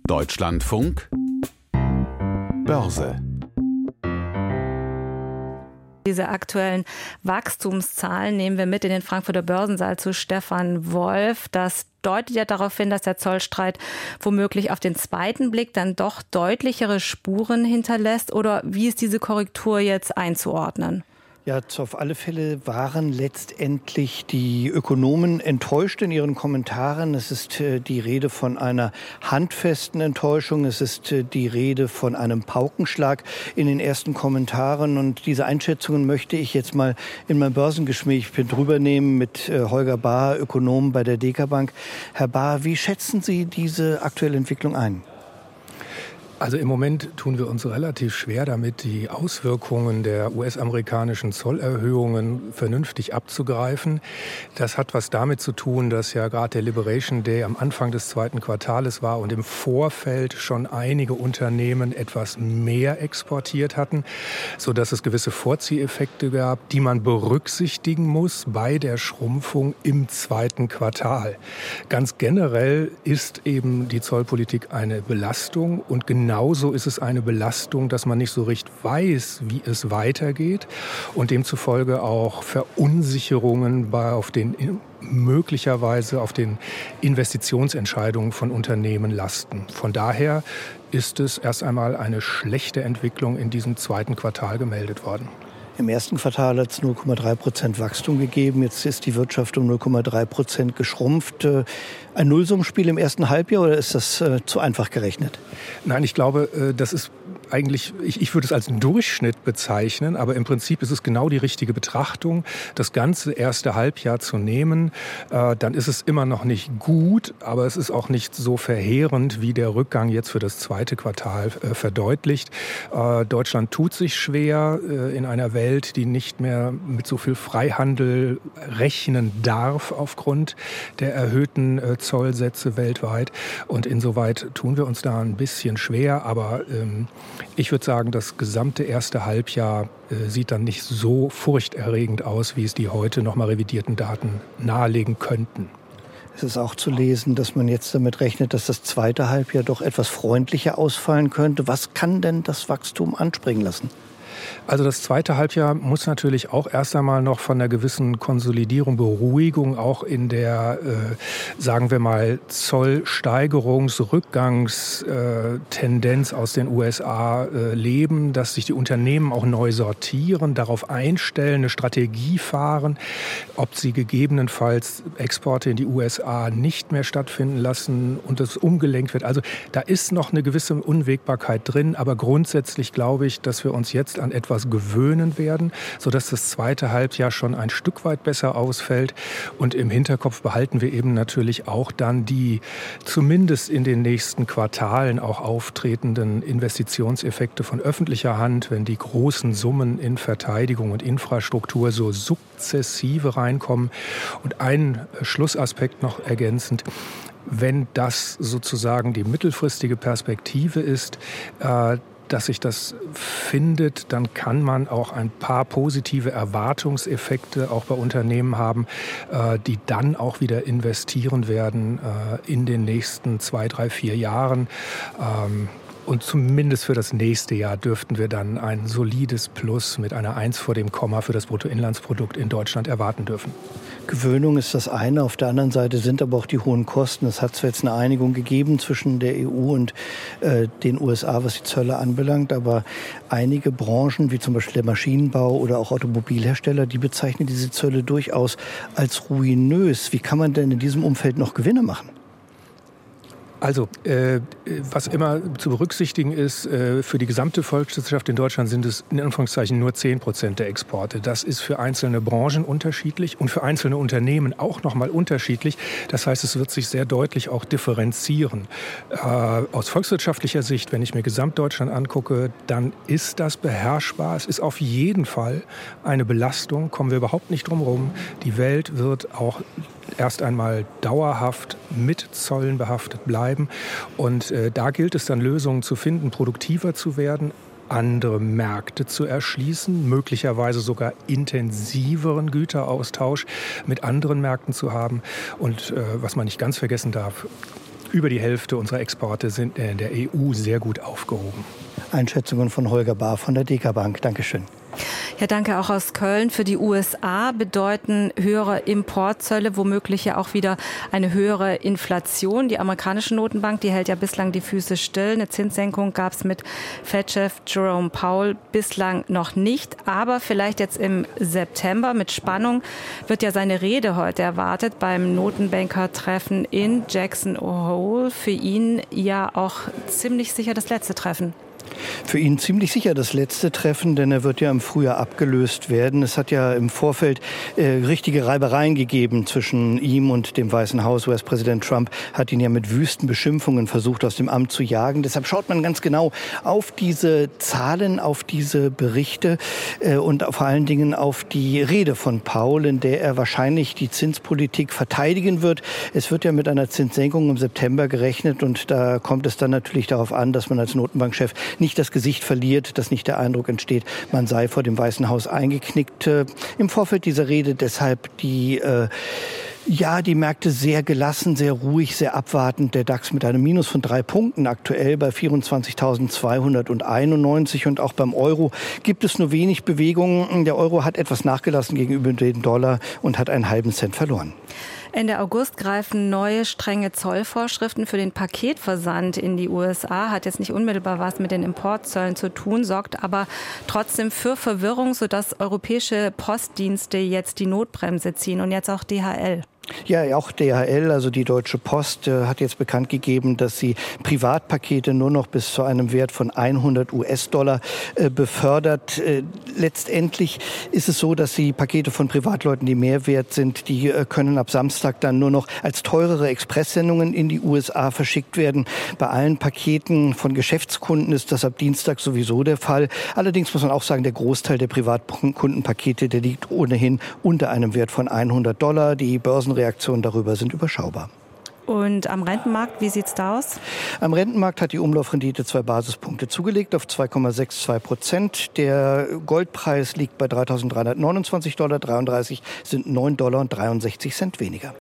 Deutschlandfunk Börse. Diese aktuellen Wachstumszahlen nehmen wir mit in den Frankfurter Börsensaal zu Stefan Wolf. Das deutet ja darauf hin, dass der Zollstreit womöglich auf den zweiten Blick dann doch deutlichere Spuren hinterlässt. Oder wie ist diese Korrektur jetzt einzuordnen? Ja, auf alle Fälle waren letztendlich die Ökonomen enttäuscht in ihren Kommentaren. Es ist die Rede von einer handfesten Enttäuschung. Es ist die Rede von einem Paukenschlag in den ersten Kommentaren. Und diese Einschätzungen möchte ich jetzt mal in mein Börsengespräch drüber nehmen mit Holger Bahr, Ökonom bei der DK Bank. Herr Bahr, wie schätzen Sie diese aktuelle Entwicklung ein? Also im Moment tun wir uns relativ schwer damit, die Auswirkungen der US-amerikanischen Zollerhöhungen vernünftig abzugreifen. Das hat was damit zu tun, dass ja gerade der Liberation Day am Anfang des zweiten Quartales war und im Vorfeld schon einige Unternehmen etwas mehr exportiert hatten, sodass es gewisse Vorzieheffekte gab, die man berücksichtigen muss bei der Schrumpfung im zweiten Quartal. Ganz generell ist eben die Zollpolitik eine Belastung und genauso ist es eine Belastung, dass man nicht so recht weiß, wie es weitergeht und demzufolge auch Verunsicherungen möglicherweise auf den Investitionsentscheidungen von Unternehmen lasten. Von daher ist es erst einmal eine schlechte Entwicklung in diesem zweiten Quartal gemeldet worden. Im ersten Quartal hat es 0,3% Wachstum gegeben. Jetzt ist die Wirtschaft um 0,3% geschrumpft. Ein Nullsummenspiel im ersten Halbjahr oder ist das zu einfach gerechnet? Nein, ich glaube, das ist eigentlich, ich würde es als Durchschnitt bezeichnen, aber im Prinzip ist es genau die richtige Betrachtung, das ganze erste Halbjahr zu nehmen. Dann ist es immer noch nicht gut, aber es ist auch nicht so verheerend, wie der Rückgang jetzt für das zweite Quartal verdeutlicht. Deutschland tut sich schwer in einer Welt, die nicht mehr mit so viel Freihandel rechnen darf aufgrund der erhöhten Zollsätze weltweit. Und insoweit tun wir uns da ein bisschen schwer, aber ich würde sagen, das gesamte erste Halbjahr sieht dann nicht so furchterregend aus, wie es die heute nochmal revidierten Daten nahelegen könnten. Es ist auch zu lesen, dass man jetzt damit rechnet, dass das zweite Halbjahr doch etwas freundlicher ausfallen könnte. Was kann denn das Wachstum anspringen lassen? Also das zweite Halbjahr muss natürlich auch erst einmal noch von einer gewissen Konsolidierung, Beruhigung auch in der, sagen wir mal, Zollsteigerungs-Rückgangstendenz aus den USA leben, dass sich die Unternehmen auch neu sortieren, darauf einstellen, eine Strategie fahren, ob sie gegebenenfalls Exporte in die USA nicht mehr stattfinden lassen und es umgelenkt wird. Also da ist noch eine gewisse Unwägbarkeit drin, aber grundsätzlich glaube ich, dass wir uns jetzt an etwas gewöhnen werden, sodass das zweite Halbjahr schon ein Stück weit besser ausfällt. Und im Hinterkopf behalten wir eben natürlich auch dann die zumindest in den nächsten Quartalen auch auftretenden Investitionseffekte von öffentlicher Hand, wenn die großen Summen in Verteidigung und Infrastruktur so sukzessive reinkommen. Und ein Schlussaspekt noch ergänzend: Wenn das sozusagen die mittelfristige Perspektive ist, dass sich das findet, dann kann man auch ein paar positive Erwartungseffekte auch bei Unternehmen haben, die dann auch wieder investieren werden in den nächsten 2, 3, 4 Jahren. Und zumindest für das nächste Jahr dürften wir dann ein solides Plus mit einer 1 vor dem Komma für das Bruttoinlandsprodukt in Deutschland erwarten dürfen. Gewöhnung ist das eine. Auf der anderen Seite sind aber auch die hohen Kosten. Es hat zwar jetzt eine Einigung gegeben zwischen der EU und den USA, was die Zölle anbelangt, aber einige Branchen, wie zum Beispiel der Maschinenbau oder auch Automobilhersteller, die bezeichnen diese Zölle durchaus als ruinös. Wie kann man denn in diesem Umfeld noch Gewinne machen? Also, was immer zu berücksichtigen ist, für die gesamte Volkswirtschaft in Deutschland sind es in Anführungszeichen nur 10% der Exporte. Das ist für einzelne Branchen unterschiedlich und für einzelne Unternehmen auch nochmal unterschiedlich. Das heißt, es wird sich sehr deutlich auch differenzieren. Aus volkswirtschaftlicher Sicht, wenn ich mir Gesamtdeutschland angucke, dann ist das beherrschbar. Es ist auf jeden Fall eine Belastung, kommen wir überhaupt nicht drum herum. Die Welt wird auch erst einmal dauerhaft mit Zöllen behaftet bleiben. Und da gilt es dann, Lösungen zu finden, produktiver zu werden, andere Märkte zu erschließen, möglicherweise sogar intensiveren Güteraustausch mit anderen Märkten zu haben. Und was man nicht ganz vergessen darf, über die Hälfte unserer Exporte sind in der EU sehr gut aufgehoben. Einschätzungen von Holger Bahr von der DK Bank. Dankeschön. Ja, danke auch aus Köln. Für die USA bedeuten höhere Importzölle womöglich ja auch wieder eine höhere Inflation. Die amerikanische Notenbank, die hält ja bislang die Füße still. Eine Zinssenkung gab es mit Fed-Chef Jerome Powell bislang noch nicht. Aber vielleicht jetzt im September mit Spannung wird ja seine Rede heute erwartet beim Notenbanker-Treffen in Jackson Hole. Für ihn ja auch ziemlich sicher das letzte Treffen. Für ihn ziemlich sicher das letzte Treffen, denn er wird ja im Frühjahr abgelöst werden. Es hat ja im Vorfeld richtige Reibereien gegeben zwischen ihm und dem Weißen Haus. US-Präsident Trump hat ihn ja mit wüsten Beschimpfungen versucht, aus dem Amt zu jagen. Deshalb schaut man ganz genau auf diese Zahlen, auf diese Berichte und vor allen Dingen auf die Rede von Powell, in der er wahrscheinlich die Zinspolitik verteidigen wird. Es wird ja mit einer Zinssenkung im September gerechnet und da kommt es dann natürlich darauf an, dass man als Notenbankchef nicht das Gesicht verliert, dass nicht der Eindruck entsteht, man sei vor dem Weißen Haus eingeknickt. Im Vorfeld dieser Rede deshalb die Märkte sehr gelassen, sehr ruhig, sehr abwartend. Der DAX mit einem Minus von 3 Punkten aktuell bei 24.291 und auch beim Euro gibt es nur wenig Bewegung. Der Euro hat etwas nachgelassen gegenüber dem Dollar und hat einen halben Cent verloren. Ende August greifen neue strenge Zollvorschriften für den Paketversand in die USA. Hat jetzt nicht unmittelbar was mit den Importzöllen zu tun, sorgt aber trotzdem für Verwirrung, sodass europäische Postdienste jetzt die Notbremse ziehen und jetzt auch DHL. Ja, auch DHL, also die Deutsche Post, hat jetzt bekannt gegeben, dass sie Privatpakete nur noch bis zu einem Wert von 100 US-Dollar befördert. Letztendlich ist es so, dass die Pakete von Privatleuten, die mehr wert sind, die können ab Samstag dann nur noch als teurere Expresssendungen in die USA verschickt werden. Bei allen Paketen von Geschäftskunden ist das ab Dienstag sowieso der Fall. Allerdings muss man auch sagen, der Großteil der Privatkundenpakete, der liegt ohnehin unter einem Wert von 100 Dollar. Die Börsenreaktionen darüber sind überschaubar. Und am Rentenmarkt, wie sieht's da aus? Am Rentenmarkt hat die Umlaufrendite 2 Basispunkte zugelegt auf 2,62%. Der Goldpreis liegt bei $3.329, 33 sind $9,63 weniger.